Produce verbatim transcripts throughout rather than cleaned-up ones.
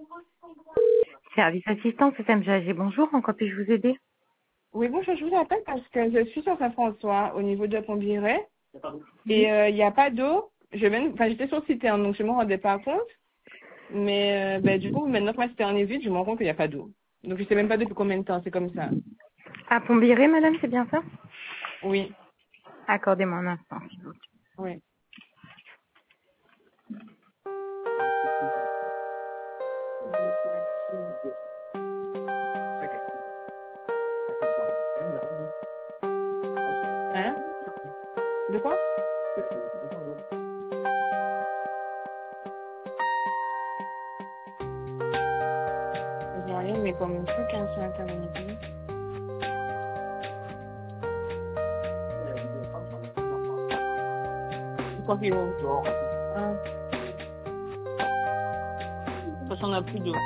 Service assistance, c'est M G A G, bonjour, en quoi puis-je vous aider? Oui, bonjour, je vous appelle parce que je suis sur Saint-François, au niveau de Pont-Biret, et Mhm. euh, il n'y a pas d'eau. Je viens, enfin, j'étais sur le site, hein, donc je ne me rendais pas compte. Mais euh, ben, du coup, maintenant que ma citerne est vide, je me rends compte qu'il n'y a pas d'eau. Donc je ne sais même pas depuis combien de temps, c'est comme ça. À Pont-Biret, madame, c'est bien ça? Oui, Accordez-moi un instant, s'il vous plaît. oui. Hein? De quoi? Je vois rien, mais comme un truc, hein, sur Internet. Je crois qu'il est où? Ah, parce qu'on n'a plus d'eau.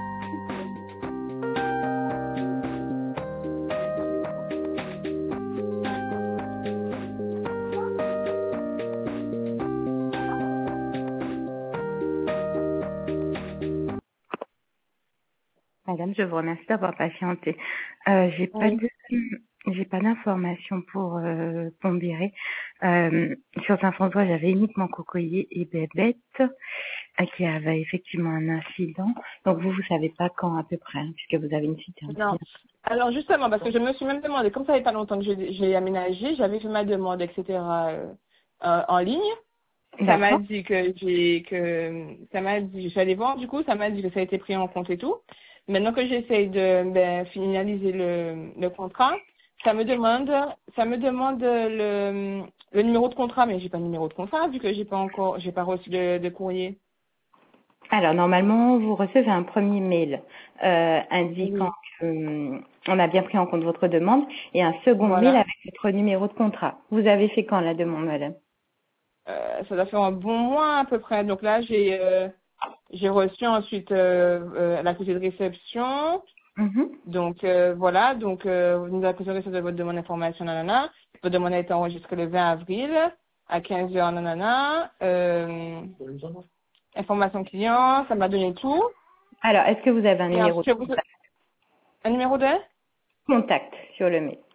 Madame, je vous remercie d'avoir patienté. Euh, j'ai pas Oui. de, j'ai pas d'informations pour euh, Pont-Biret. Euh, sur Saint-François, j'avais uniquement Cocoyer et Bébête euh, qui avaient effectivement un incident. Donc vous, vous savez pas quand à peu près, hein, puisque vous avez une citerne. Non. Alors justement, parce que je me suis même demandé, comme ça fait pas longtemps que j'ai j'ai aménagé, j'avais fait ma demande, et cetera euh, euh, en ligne. Ça m'a D'accord. dit que j'ai que ça m'a dit, je suis allée voir du coup, ça m'a dit que ça a été pris en compte et tout. Maintenant que j'essaye de ben, finaliser le, le contrat, ça me demande ça me demande le, le numéro de contrat, mais j'ai pas de numéro de contrat vu que j'ai pas encore j'ai pas reçu de, de courrier. Alors normalement, vous recevez un premier mail euh, indiquant Oui. que euh, on a bien pris en compte votre demande et un second mail Voilà. avec votre numéro de contrat. Vous avez fait quand la demande, madame? Euh, ça doit faire un bon mois à peu près. Donc là j'ai euh, j'ai reçu ensuite euh, euh, l'accusé de réception. Mhm. Donc euh, voilà, donc euh, vous nous accusez de votre demande d'information, nanana. Votre demande a été enregistrée le vingt avril à quinze heures, nanana. Euh, information client, ça m'a donné tout. Alors, est-ce que vous avez un Et numéro ensuite, de je vous... un numéro de contact sur le mail?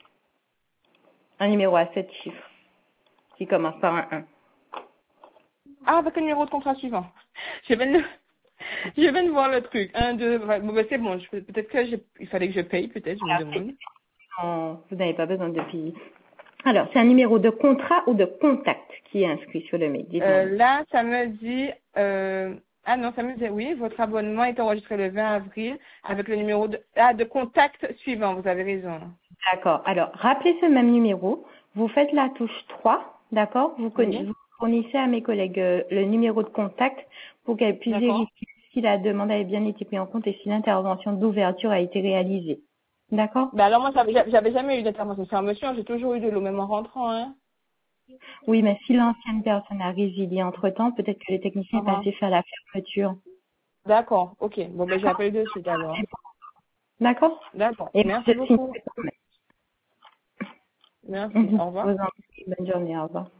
Un numéro à sept chiffres qui commence par un un. Ah, avec le numéro de contrat suivant. Je viens de, je viens de voir le truc. Un, deux, ouais, bon, ben, c'est bon. je peux- Peut-être que j'ai- il fallait que je paye, peut-être, je me Alors, c'est demande. en- vous n'avez pas besoin de payer. Alors, c'est un numéro de contrat ou de contact qui est inscrit sur le mail? Dites-moi. Euh, là, ça me dit, euh, ah non, ça me dit, oui, votre abonnement est enregistré le vingt avril avec le numéro de, ah, de contact suivant, vous avez raison. D'accord. Alors, rappelez ce même numéro. Vous faites la touche trois, d'accord? Vous, conna- Oui, vous fournissez à mes collègues euh, le numéro de contact pour qu'elles puissent d'accord. vérifier si la demande avait bien été prise en compte et si l'intervention d'ouverture a été réalisée. D'accord? Ben alors moi, j'avais j'avais jamais eu d'intervention sur un monsieur, j'ai toujours eu de l'eau, même en rentrant, hein. Oui, mais si l'ancienne personne a résilié entre-temps, peut-être que le technicien est Uh-huh. passé faire la fermeture. D'accord, ok. Bon, ben j'ai D'accord? appelé de suite alors. D'accord? D'accord. Et moi, je Merci signe beaucoup. le Merci. document. Au Je revoir. vous en prie. Bonne journée. Au revoir.